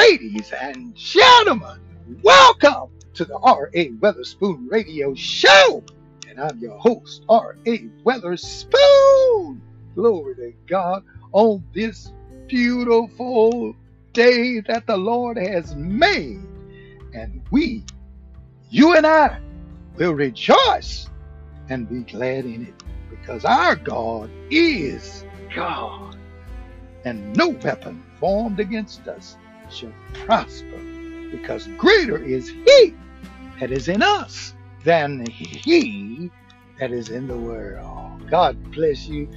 Ladies and gentlemen, welcome to the R.A. Weatherspoon Radio Show. And I'm your host, R.A. Weatherspoon. Glory to God on this beautiful day that the Lord has made. And we, you and I, will rejoice and be glad in it because our God is God. And no weapon formed against us shall prosper, because greater is he that is in us than he that is in the world. God bless you,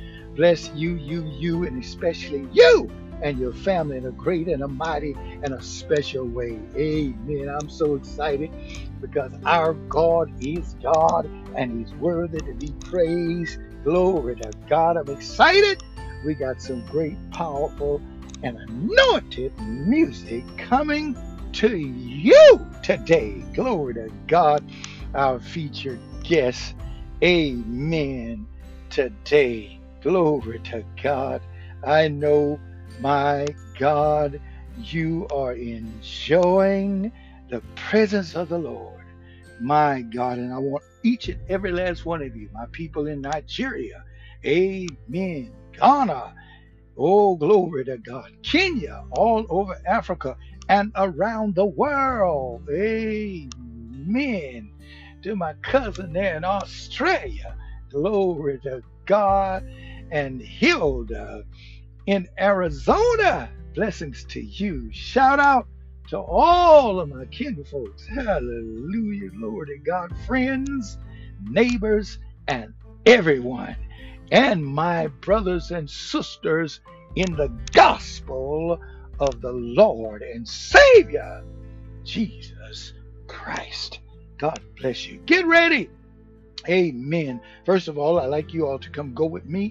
and especially you and your family in a great and a mighty and a special way. Amen. I'm so excited because our God is God and he's worthy to be praised. Glory to God. I'm excited. We got some great, powerful, and anointed music coming to you today. Glory to God, our featured guest. Amen. Today, glory to God. I know, my God, you are enjoying the presence of the Lord. My God, and I want each and every last one of you, my people in Nigeria, amen, Ghana, oh, glory to God, Kenya, all over Africa and around the world, amen, to my cousin there in Australia, glory to God, and Hilda in Arizona, blessings to you. Shout out to all of my kinfolks, hallelujah, glory to God, friends, neighbors, and everyone, and my brothers and sisters in the gospel of the Lord and Savior, Jesus Christ. God bless you. Get ready. Amen. First of all, I'd like you all to come go with me.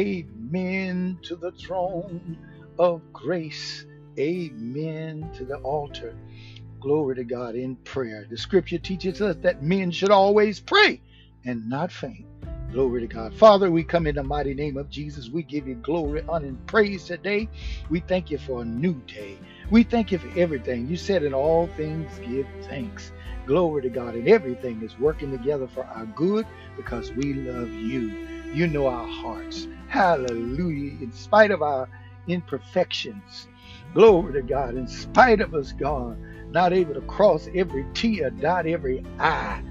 Amen. To the throne of grace. Amen. To the altar. Glory to God in prayer. The scripture teaches us that men should always pray and not faint. Glory to God. Father, we come in the mighty name of Jesus. We give you glory, honor, and praise today. We thank you for a new day. We thank you for everything. You said in all things give thanks. Glory to God. And everything is working together for our good because we love you. You know our hearts. Hallelujah. In spite of our imperfections. Glory to God. In spite of us, God, not able to cross every T or dot every I.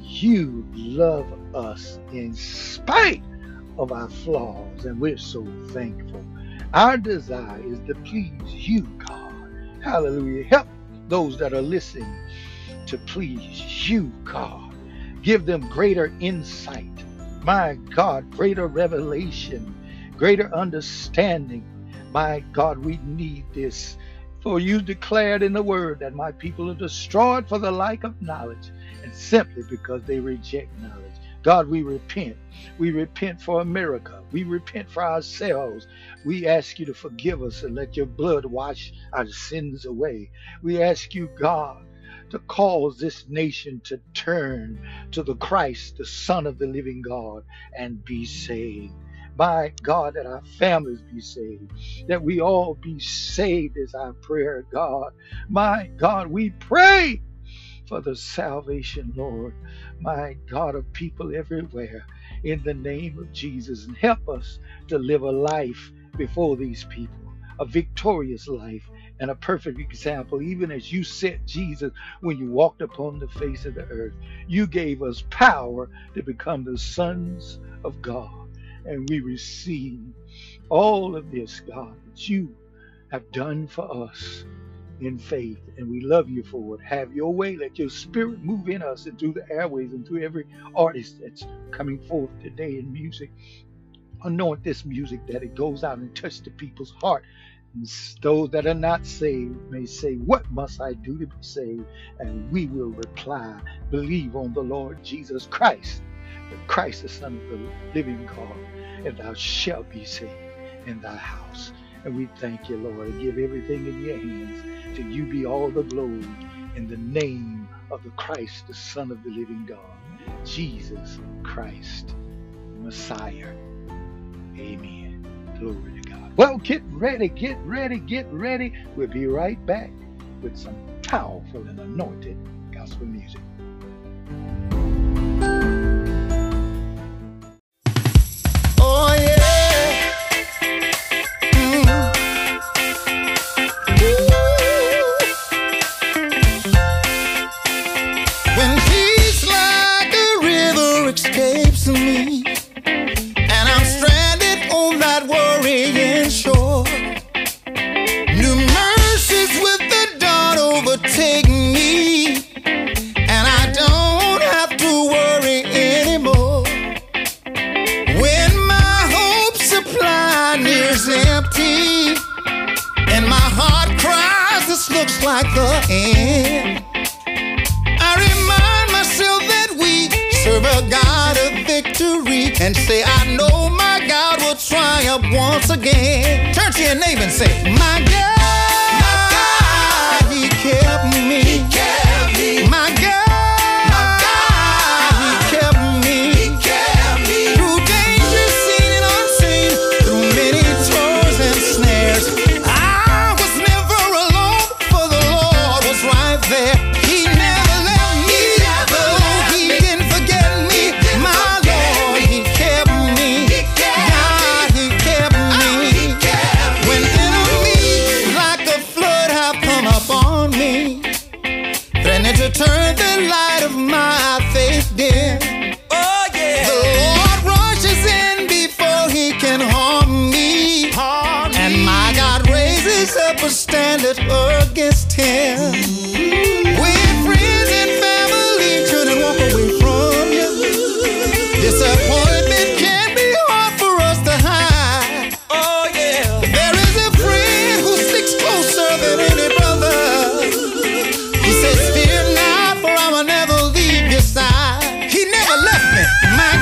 You love us in spite of our flaws, and we're so thankful. Our desire is to please you, God. Hallelujah. Help those that are listening to please you, God. Give them greater insight. My God, greater revelation, greater understanding. My God, we need this. For you declared in the word that my people are destroyed for the lack of knowledge, and simply because they reject knowledge. God, we repent. We repent for America. We repent for ourselves. We ask you to forgive us and let your blood wash our sins away. We ask you, God, to cause this nation to turn to the Christ, the Son of the living God, and be saved. My God, that our families be saved, that we all be saved is our prayer, God. My God, we pray for the salvation, Lord, my God, of people everywhere in the name of Jesus, and help us to live a life before these people, a victorious life and a perfect example, even as you set Jesus when you walked upon the face of the earth. You gave us power to become the sons of God, and we receive all of this, God, that you have done for us in faith, and we love you for it. Have your way. Let your spirit move in us and through the airways and through every artist that's coming forth today in music. Anoint this music that it goes out and touch the people's heart. And those that are not saved may say, what must I do to be saved? And we will reply, believe on the Lord Jesus Christ, the Christ, the Son of the living God, and thou shalt be saved in thy house. And we thank you, Lord, and give everything in your hands. To you be all the glory in the name of the Christ, the Son of the living God, Jesus Christ, Messiah. Amen. Glory to God. Well, get ready, get ready, get ready. We'll be right back with some powerful and anointed gospel music. Oh yeah. When peace like a river escapes me, and I'm stranded on that worrying shore, new mercies with the dawn overtake me, and I don't have to worry anymore. When my hope supply nears empty, and my heart cries, this looks like the end, I remind myself that we serve a God of victory, and say, I know my God will triumph once again. Turn to your neighbor and say, my God, He kept me. He kept me. My God, He kept me. He kept me. Through danger seen and unseen, through many toils and snares, I was never alone, for the Lord was right there. He never left me, though He didn't forget me. My Lord, He kept me. God, He kept me. When enemies like a flood have come upon me, threatening to turn the light of my faith dim, oh yeah, the Lord rushes in before He can harm me, and my God raises up a standard against him. When friends and family turn and walk away from you, disappointment can be hard for us to hide. Oh yeah, there is a friend who sticks closer than any brother. He says, fear not, for I will never leave your side. He never left me. My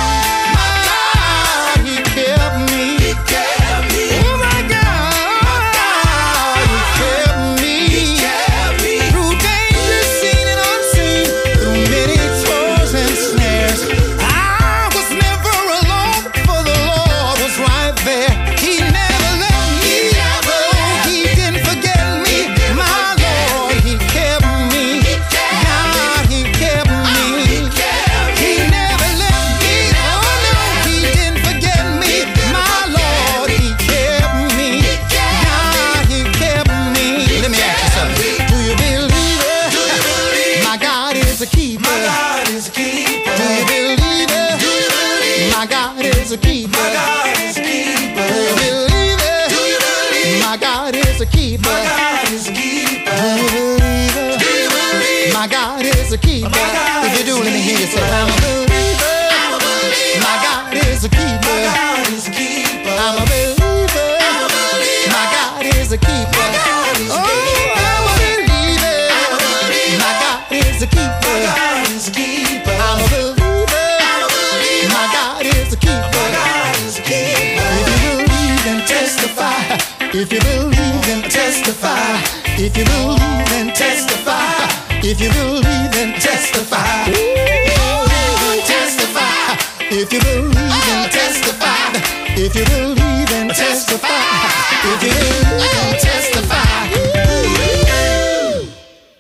God, He kept me. He kept me. Oh my God, He kept me. He kept me. Through danger seen and unseen, through many toils and snares, I was never alone, for the Lord was right there. He never left me, though He didn't forget me. My Lord, He kept me. God, He kept me. He never left me. Oh no, He didn't forget me. My Lord, He kept me. God, He kept me. Let me ask you something. Do you believe it? My God is a keeper. My God is a keeper. Do you believe it? My God is a keeper. My God is a keeper. Do you believe it? My God is a keeper. My God is a keeper. Do you believe it? My God is a keeper. If you do, let me hear you say, I'm a believer. My God is a keeper. I'm a believer. My God is a keeper. Oh, I'm a believer. My God is a keeper. I'm a believer. My God is a keeper. If you believe, then testify. If you believe, then testify. If you believe, then testify. If you believe, then testify. Ooh, testify. If you believe, then testify. If you believe, then testify. If you believe, then testify. Ooh.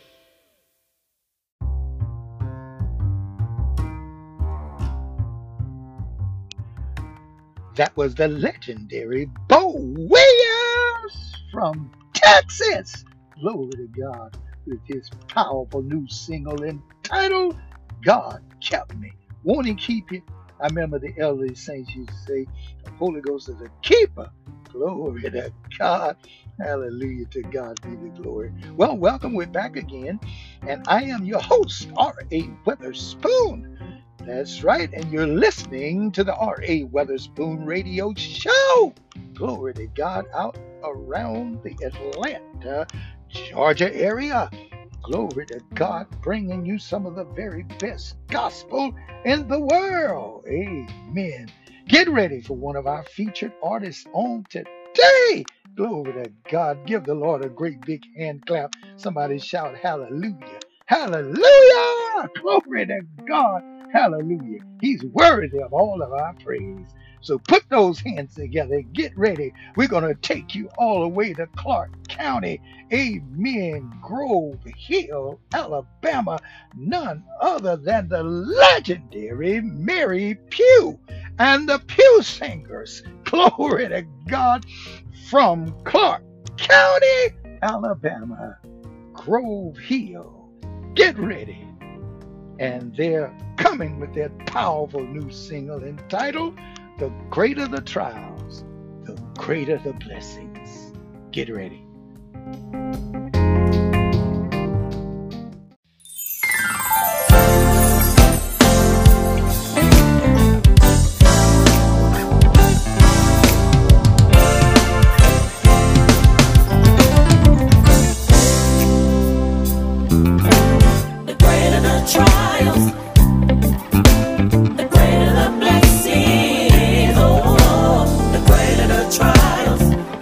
That was the legendary Bo Williams from Texas. Glory to God, with his powerful new single entitled God Kept Me. Won't He keep you? I remember the elderly saints used to say, the Holy Ghost is a keeper. Glory to God. Hallelujah, to God be the glory. Well, welcome. We're back again. And I am your host, R.A. Weatherspoon. That's right. And you're listening to the R.A. Weatherspoon Radio Show. Glory to God, out around the Atlanta, Georgia area. Glory to God, bringing you some of the very best gospel in the world. Amen. Get ready for one of our featured artists on today. Glory to God. Give the Lord a great big hand clap. Somebody shout hallelujah. Hallelujah. Glory to God. Hallelujah. He's worthy of all of our praise. So put those hands together. Get ready. We're going to take you all the way to Clark County. Amen. Grove Hill, Alabama. None other than the legendary Mary Pugh and the Pew Singers. Glory to God, from Clark County, Alabama. Grove Hill. Get ready. And they're coming with their powerful new single entitled The Greater the Trials, the Greater the Blessings. Get ready. Trials, the greater the blessings. Oh, the greater the trials,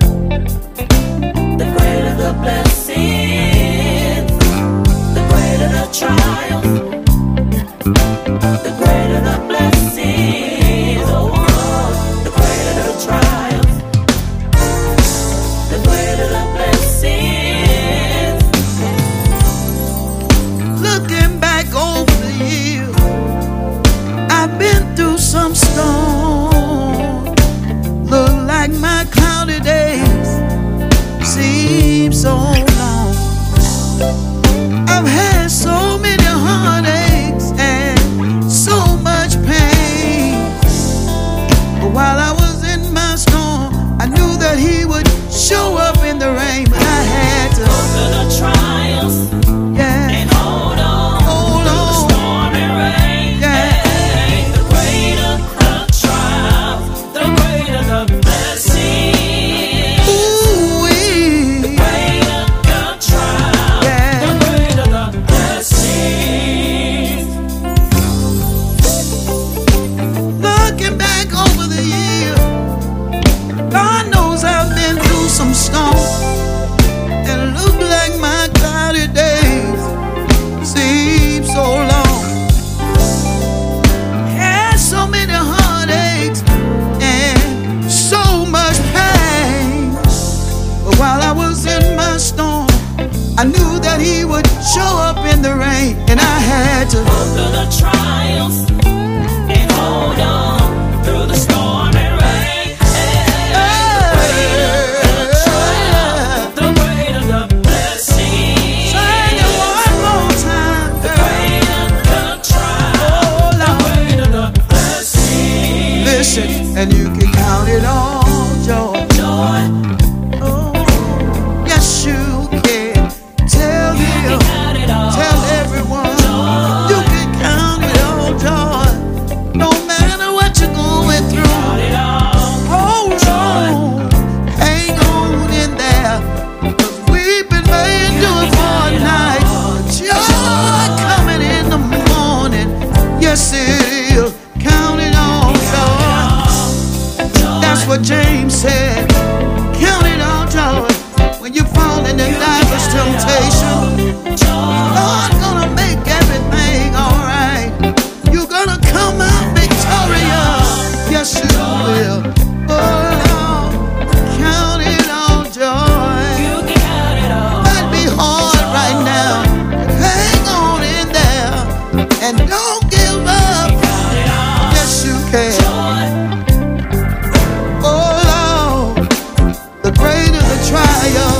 the greater the blessings. The greater the trials, the greater the blessings. Oh, the greater the trials, the greater the blessings. Looking back over the years, I've been through some storm. Look like my cloudy days seem so long. I've had so many heartaches and so much pain. But while I was in my storm, I knew that He would show up in the rain. But I had to go through the trials. I knew that He would show up in the rain, and I had to go through the trials and hold on through the storm and rain. The greater the blessing. Sing it one more time, girl. The greater the trial, the greater the blessing. Listen, and you can count it all joy. Joy. Oh, yes you can. Tell everyone you can count it all joy. No matter what you're going through, hold on, hang on in there, 'cause we've been made to it for a night. Joy coming in the morning, yes it is. Count it all joy. That's what James said. Count it all joy when you fall into diverse temptation. God's gonna make everything alright. You're gonna come out victorious. Yes, you will. Oh Lord, count it all joy. You can count it all. Might be hard right now, but hang on in there and don't give up. Count it all. Yes, you can. Joy. Oh Lord, the greater the trial.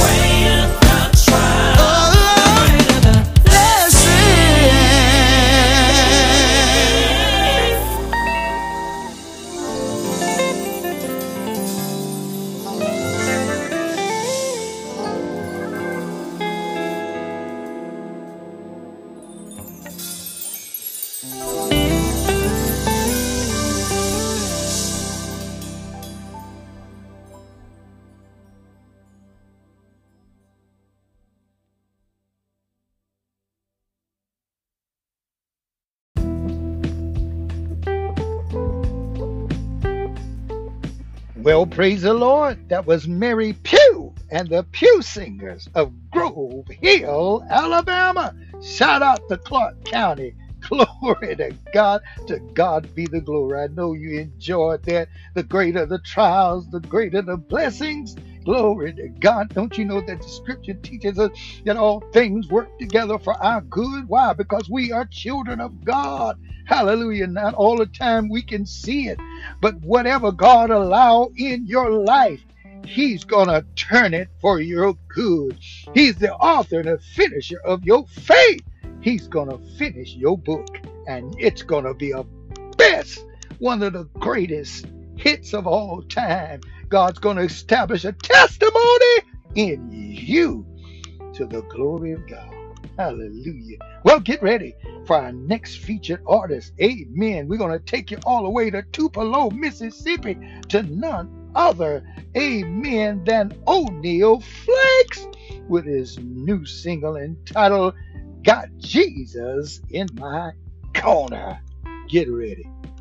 Well, praise the Lord. That was Mary Pugh and the Pew Singers of Grove Hill, Alabama. Shout out to Clark County. Glory to God. To God be the glory. I know you enjoyed that. The greater the trials, the greater the blessings. Glory to God. Don't you know that the scripture teaches us that all things work together for our good? Why? Because we are children of God. Hallelujah. Not all the time we can see it, but whatever God allow in your life, He's going to turn it for your good. He's the author and the finisher of your faith. He's going to finish your book, and it's going to be a best, one of the greatest hits of all time. God's going to establish a testimony in you to the glory of God. Hallelujah. Well, get ready for our next featured artist. Amen. We're going to take you all the way to Tupelo, Mississippi, to none other, amen, than O'Neal Flakes with his new single entitled Got Jesus in My Corner. Get ready.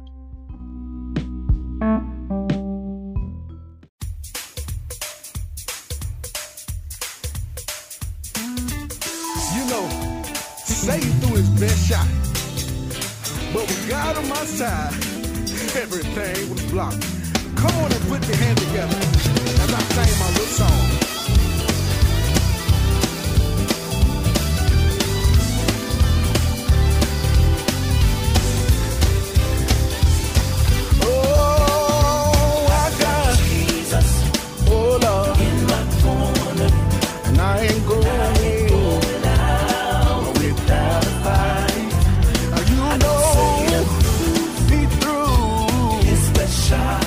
You know, Satan threw his best shot, but with God on my side, everything was blocked. Come on and put your hands together as I sing my little song. Oh, I got Jesus, oh Lord, in my corner, and I ain't going out without a fight. You know, he threw his special.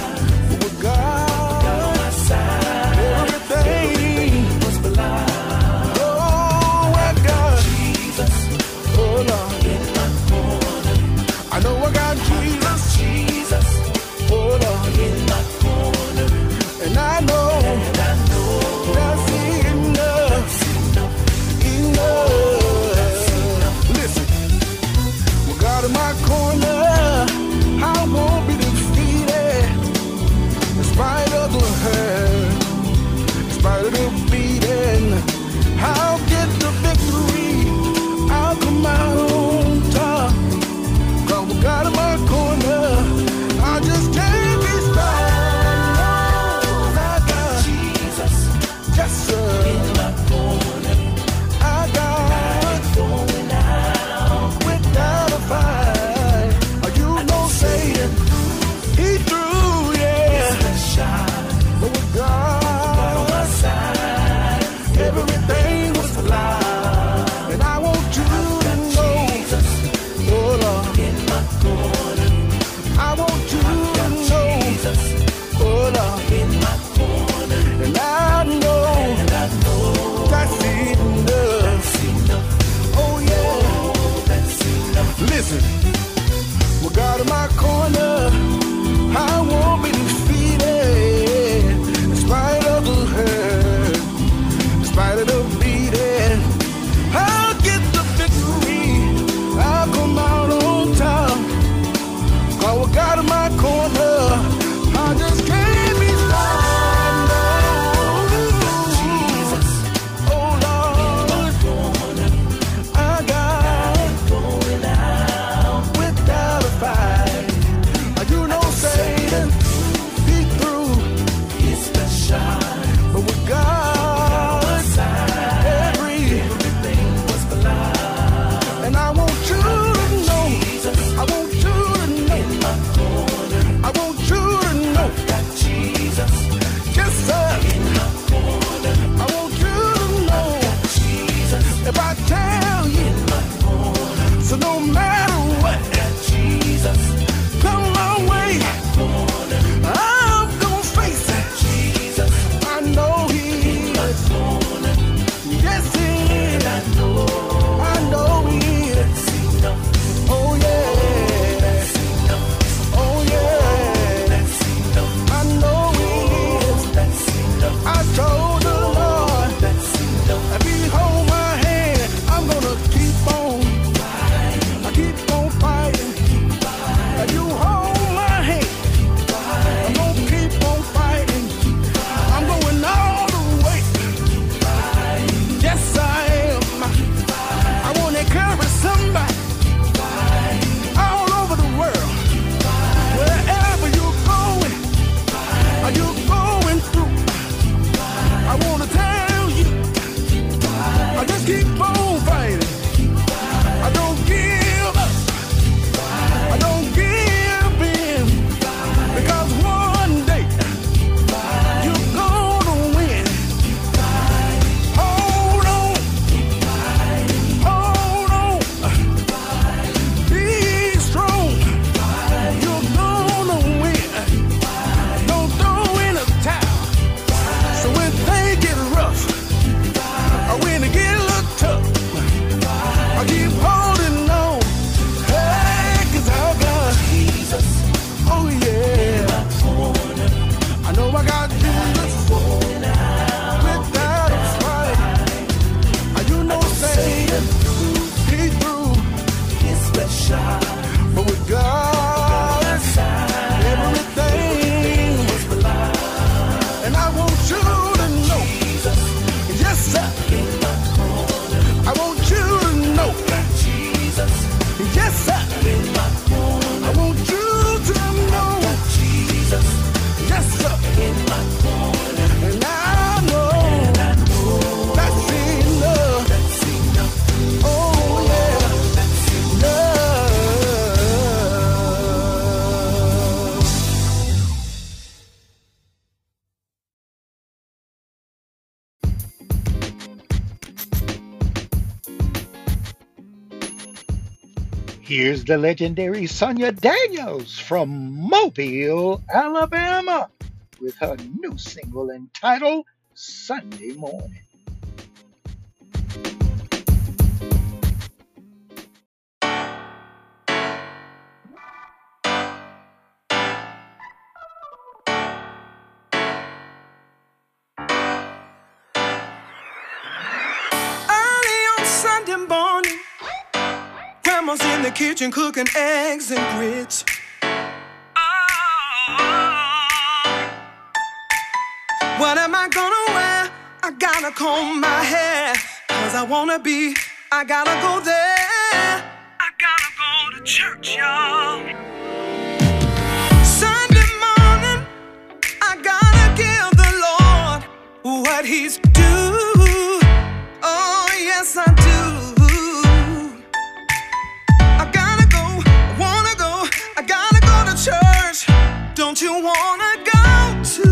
Here's the legendary Sonia Daniels from Mobile, Alabama, with her new single entitled Sunday Morning. Early on Sunday morning, Grandma's in the kitchen cooking eggs and grits. What am I gonna wear? I gotta comb my hair, 'cause I gotta go there. I gotta go to church, y'all. Sunday morning, I gotta give the Lord what He's due. Oh, yes, I do. I gotta go, I wanna go, I gotta go to church. Don't you wanna go too?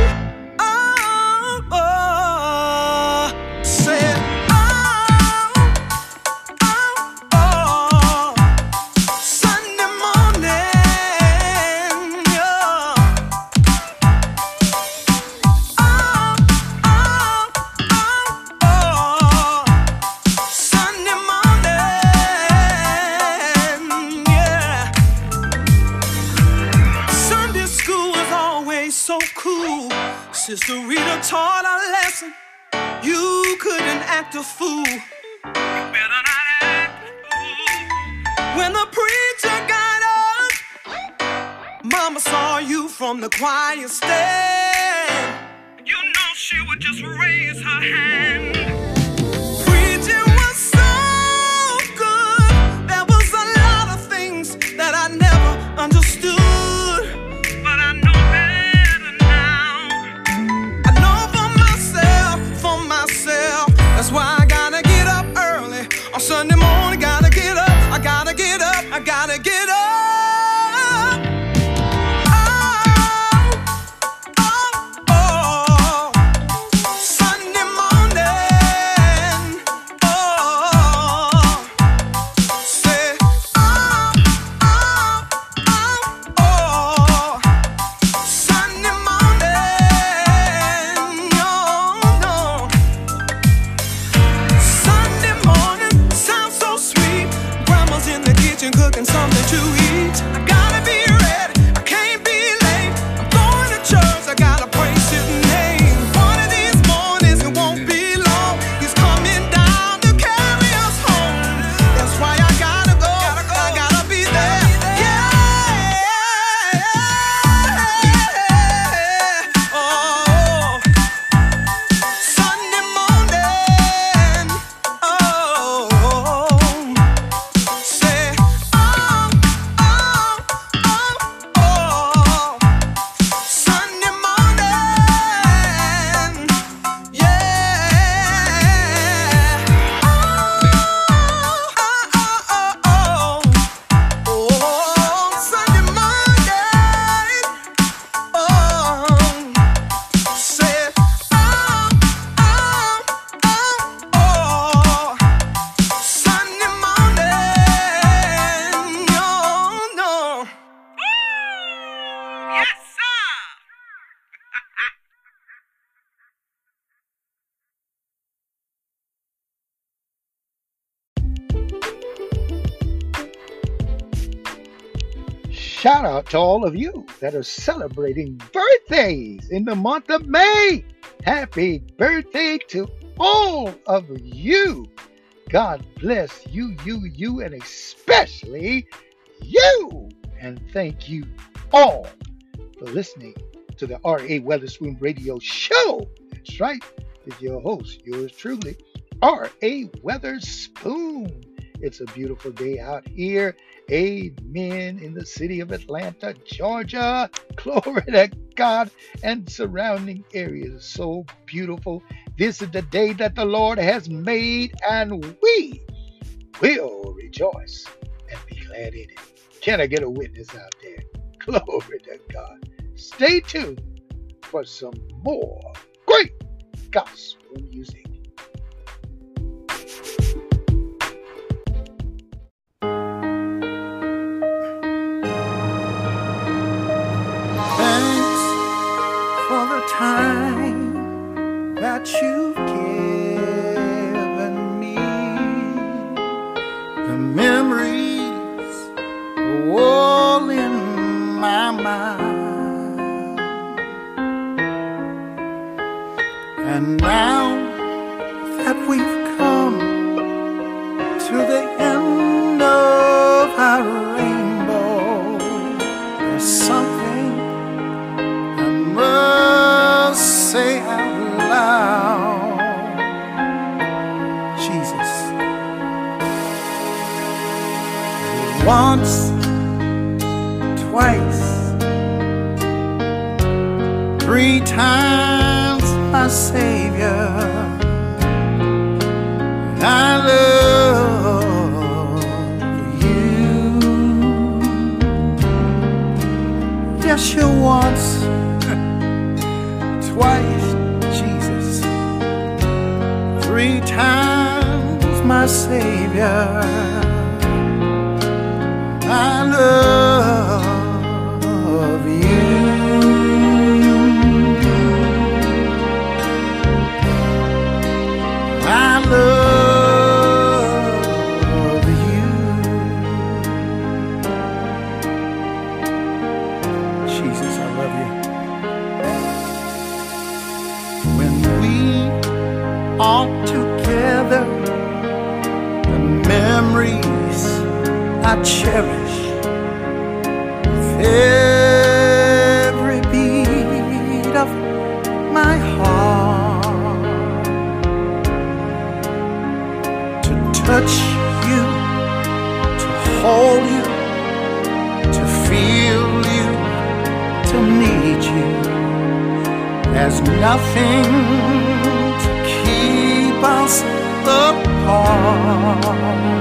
Sister Rita taught a lesson. You couldn't act a fool. You better not act a fool. When the preacher got up, Mama saw you from the choir stand. You know she would just raise her hand. Preaching was so good. There was a lot of things that I never understood. But I know that's why I gotta get up early on Sunday morning. Gotta get up, I gotta get up, I gotta get up. Sunday morning. Say, Sunday morning. No. Sunday morning sounds so sweet. Grandma's in the kitchen cooking something to eat. I gotta be ready, I can't be late. I'm going to church, I gotta praise His name. One of these mornings, it won't be long. He's coming down to carry us home. That's why I gotta go, I gotta be there. Yeah. Oh, Sunday morning. Say, Sunday morning, yeah. Sunday morning, say, Sunday morning, no. Yes, sir. Shout out to all of you that are celebrating birthdays in the month of May. Happy birthday to all of you. God bless you, and especially you. And thank you all for listening to the R.A. Weatherspoon Radio Show. That's right, with your host, yours truly, R.A. Weatherspoon. It's a beautiful day out here. Amen. In the city of Atlanta, Georgia. Glory to God. And surrounding areas. So beautiful. This is the day that the Lord has made, and we will rejoice and be glad in it. Can I get a witness out there? Glory to God. Stay tuned for some more great gospel music. for the time that you've given me. The memories are all in my mind. And now that we've come to the end of our rainbow, there's something I must say out loud. Jesus. Once, twice, 3 times, my Savior, I love you. Yes, you once, twice, Jesus, 3 times, my Savior, I love you. I love you. Jesus, I love you. When we are together, the memories I cherish with every beat of my heart. To touch you, to hold you, to feel you, to need you. There's nothing to keep us apart.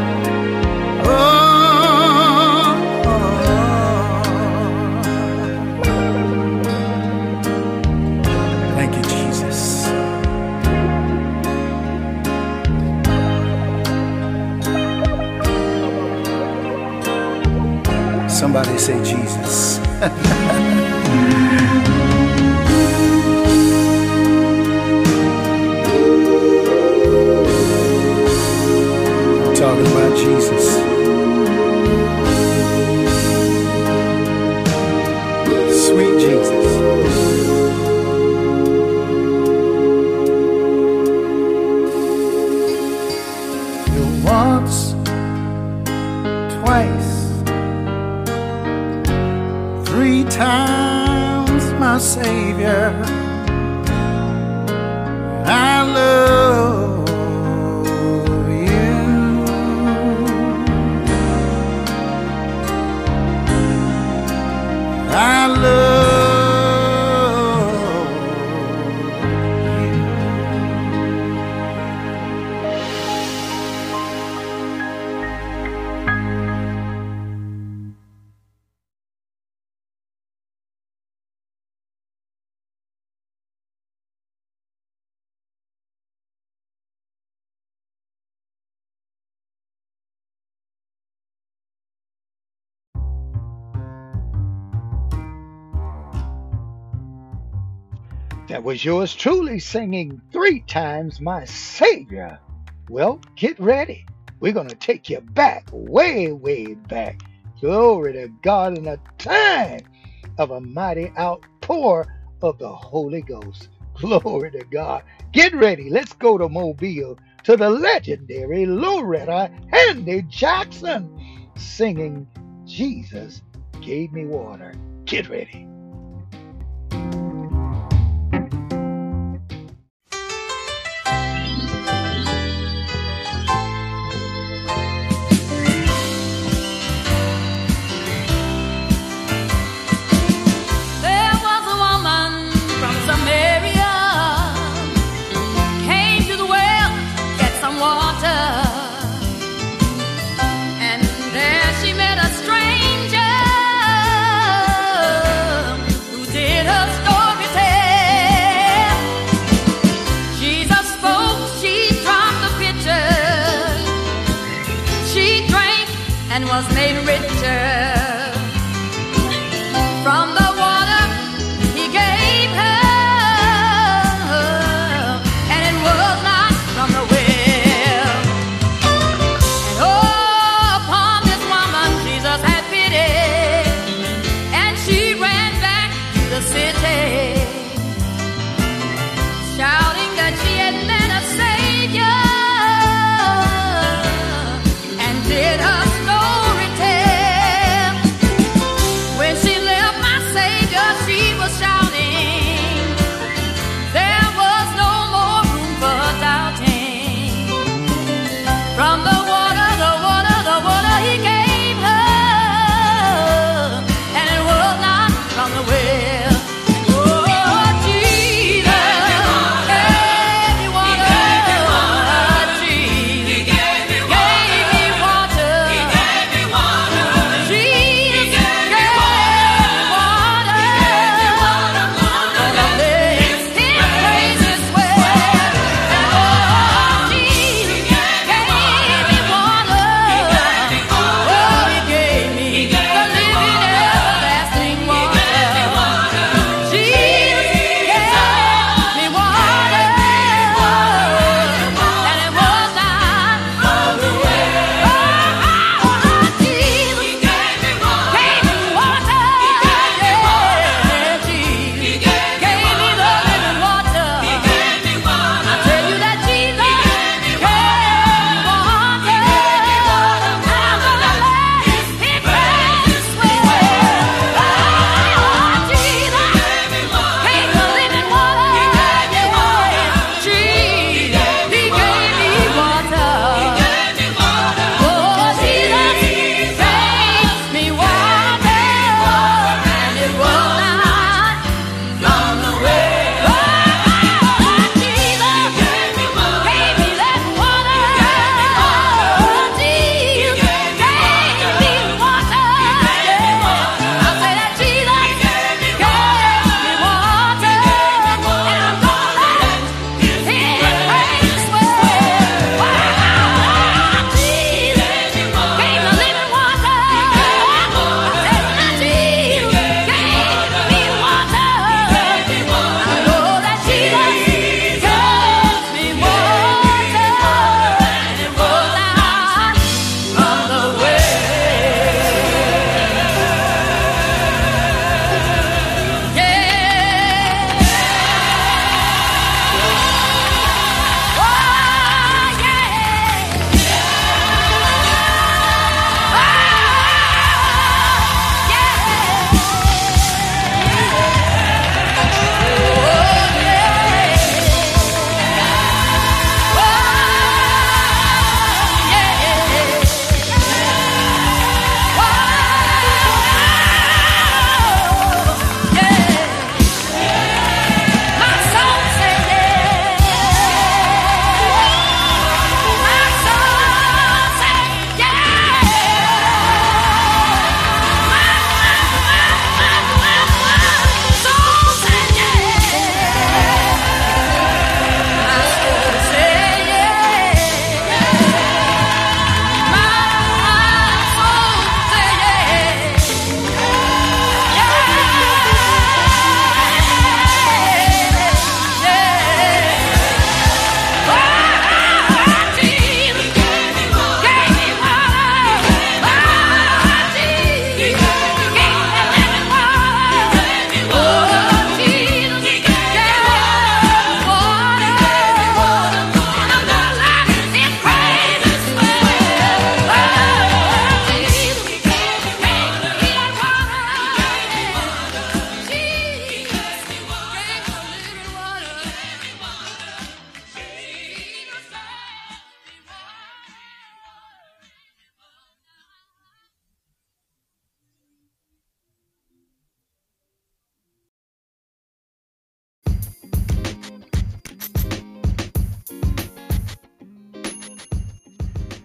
Thank you, Jesus. Somebody say Jesus. I'm talking about Jesus. Sweet Jesus. Once, twice, 3 times, my Savior, I love you. I love That was yours truly singing 3 times my Savior. Well, get ready. We're going to take you back, way, way back. Glory to God, in a time of a mighty outpour of the Holy Ghost. Glory to God. Get ready. Let's go to Mobile to the legendary Loretta Handy Jackson singing Jesus Gave Me Water. Get ready. And there she met a stranger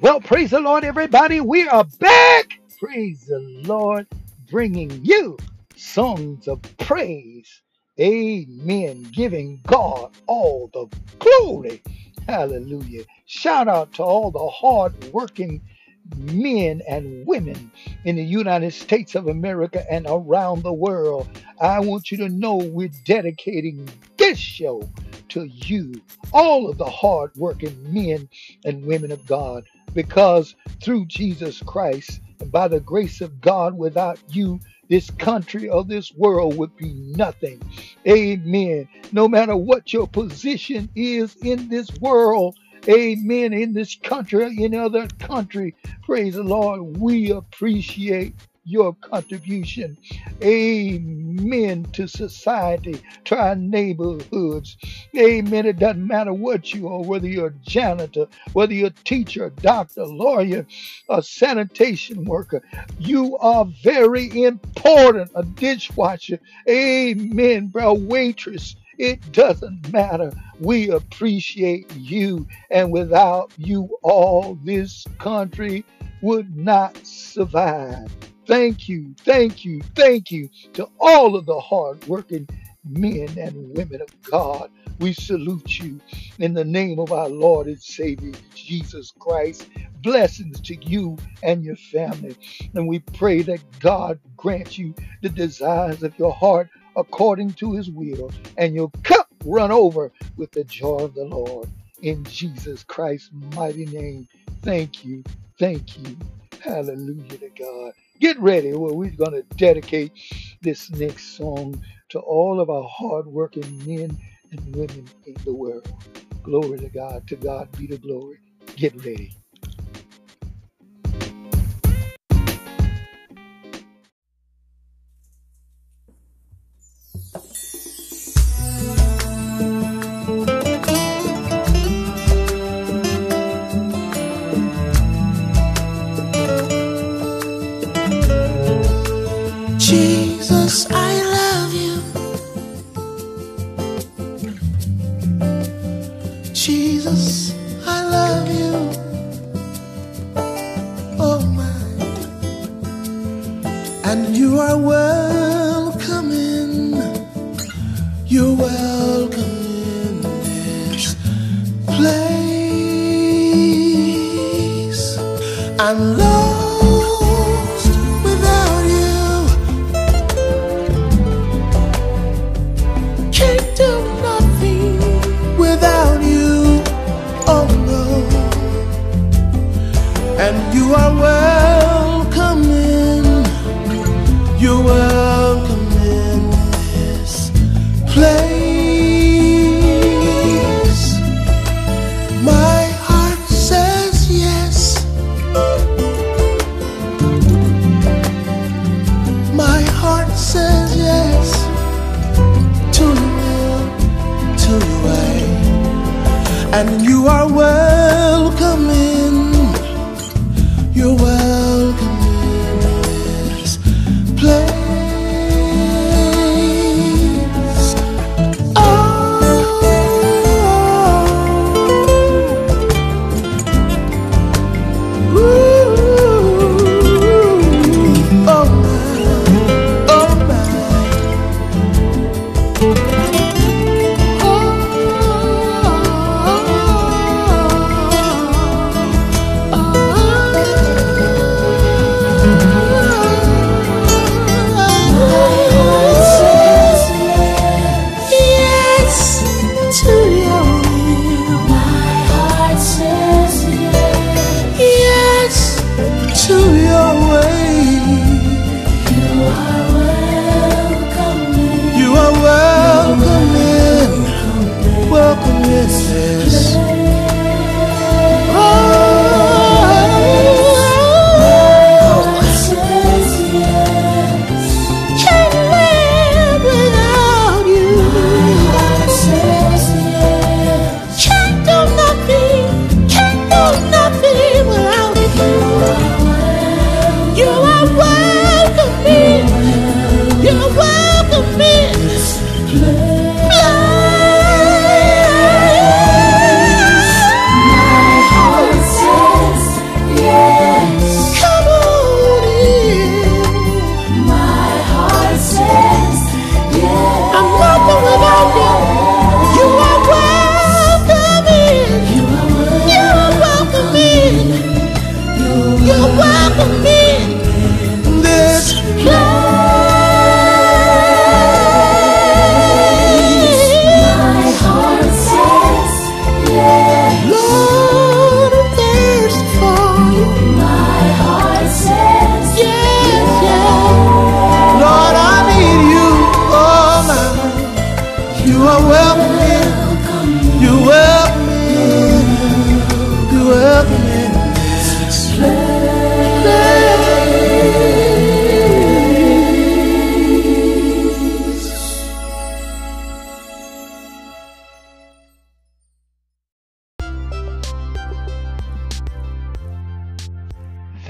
Well, praise the Lord, everybody. We are back. Praise the Lord, bringing you songs of praise. Amen. Giving God all the glory. Hallelujah. Shout out to all the hard-working men and women in the United States of America and around the world. I want you to know we're dedicating this show to you, all of the hard-working men and women of God, because through Jesus Christ and by the grace of God, without you, this country or this world would be nothing. Amen. No matter what your position is in this world, amen, in this country or any other country, praise the Lord, we appreciate your contribution. Amen to society, to our neighborhoods. Amen. It doesn't matter what you are, whether you're a janitor, whether you're a teacher, doctor, lawyer, a sanitation worker. You are very important. A dishwasher. Amen, bro. Waitress. It doesn't matter. We appreciate you. And without you, all this country would not survive. Thank you, thank you, thank you to all of the hardworking men and women of God. We salute you in the name of our Lord and Savior, Jesus Christ. Blessings to you and your family. And we pray that God grant you the desires of your heart according to his will, and your cup run over with the joy of the Lord. In Jesus Christ's mighty name, thank you, thank you. Hallelujah to God. Get ready. Well, we're going to dedicate this next song to all of our hardworking men and women in the world. Glory to God. To God be the glory. Get ready. Jesus, I love you. Jesus, I love you. Oh my. And you are welcome in. You're welcome in this place. I'm lost without you. Can't do nothing without you. Oh no. And you are welcome in. You're welcome in this place. My heart says yes. My heart says yes to your will, to your way. And you are welcome in. You're welcome in this place.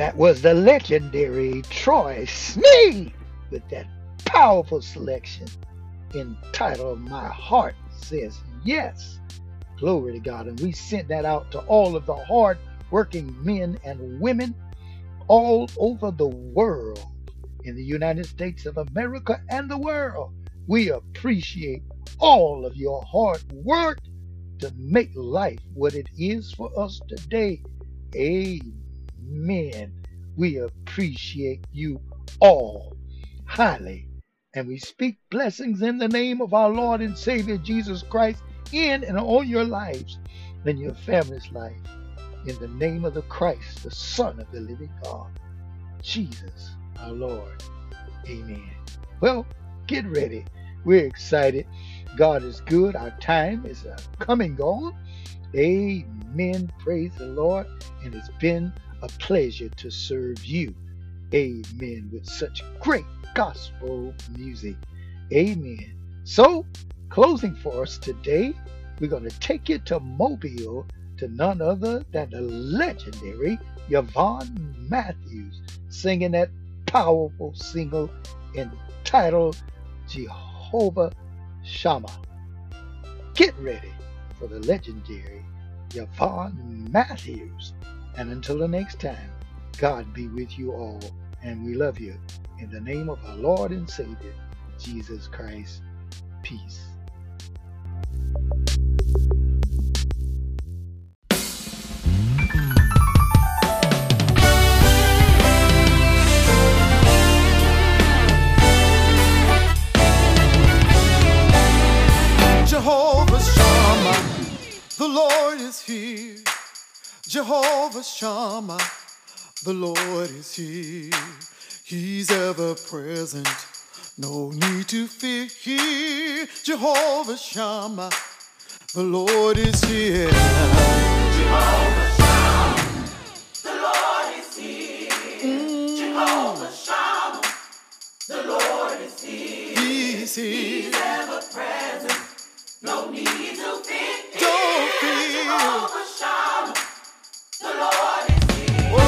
That was the legendary Troy Sneed with that powerful selection entitled My Heart Says Yes. Glory to God. And we sent that out to all of the hard working men and women all over the world, in the United States of America and the world. We appreciate all of your hard work to make life what it is for us today. Amen. We appreciate you all highly. And we speak blessings in the name of our Lord and Savior Jesus Christ in and on your lives and your family's life. In the name of the Christ, the Son of the living God, Jesus, our Lord. Amen. Well, get ready. We're excited. God is good. Our time is come and gone. Amen. Praise the Lord. And it's been a pleasure to serve you. Amen. With such great gospel music. Amen. So, closing for us today, we're going to take you to Mobile to none other than the legendary Yvonne Matthews singing that powerful single entitled Jehovah Shammah. Get ready for the legendary Yvonne Matthews. And until the next time, God be with you all, and we love you. In the name of our Lord and Savior, Jesus Christ, peace. Jehovah Shammah, the Lord is here. Jehovah Shammah, the Lord is here. He's ever present, no need to fear. Jehovah Shammah, the Lord is here. Jehovah Shammah, the Lord is here. Jehovah Shammah, the Lord is here. He's here. He's ever present, no need to fear. Don't fear. Jehovah Shammah, the Lord is here. Oh,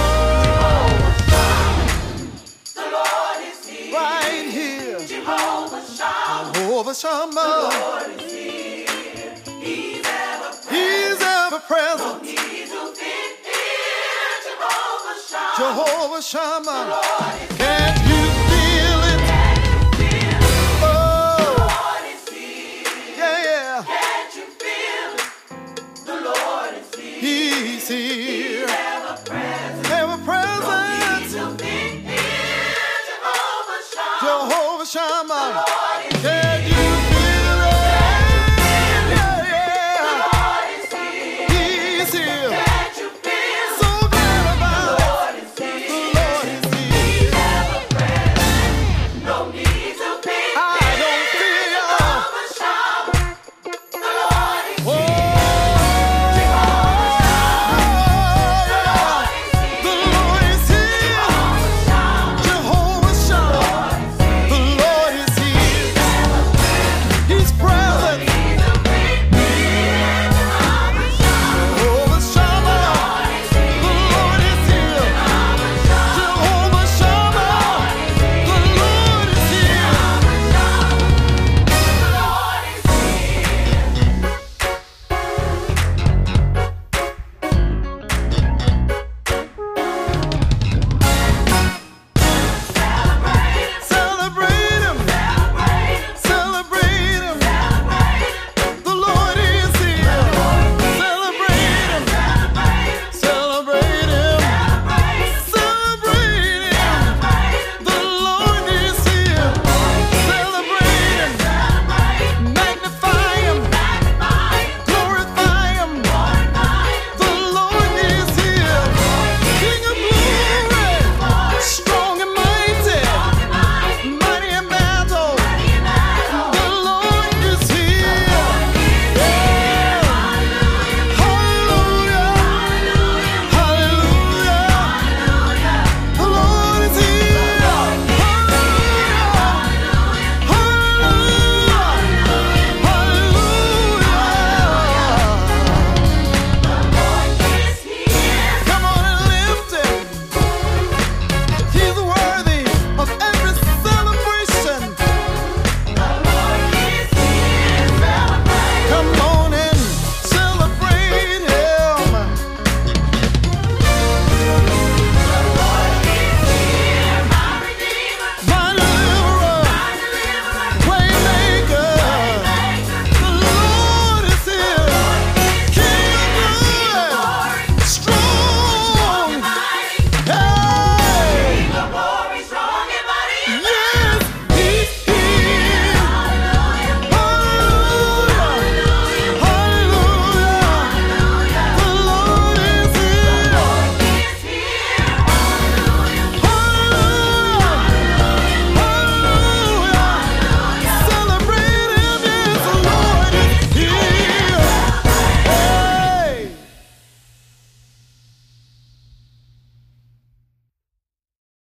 The Lord is here. right here. Jehovah Shammah, Jehovah Shammah, Lord is here. He's ever present, He's ever present. need to fear. Jehovah Shammah, Jehovah Shammah, Lord is can't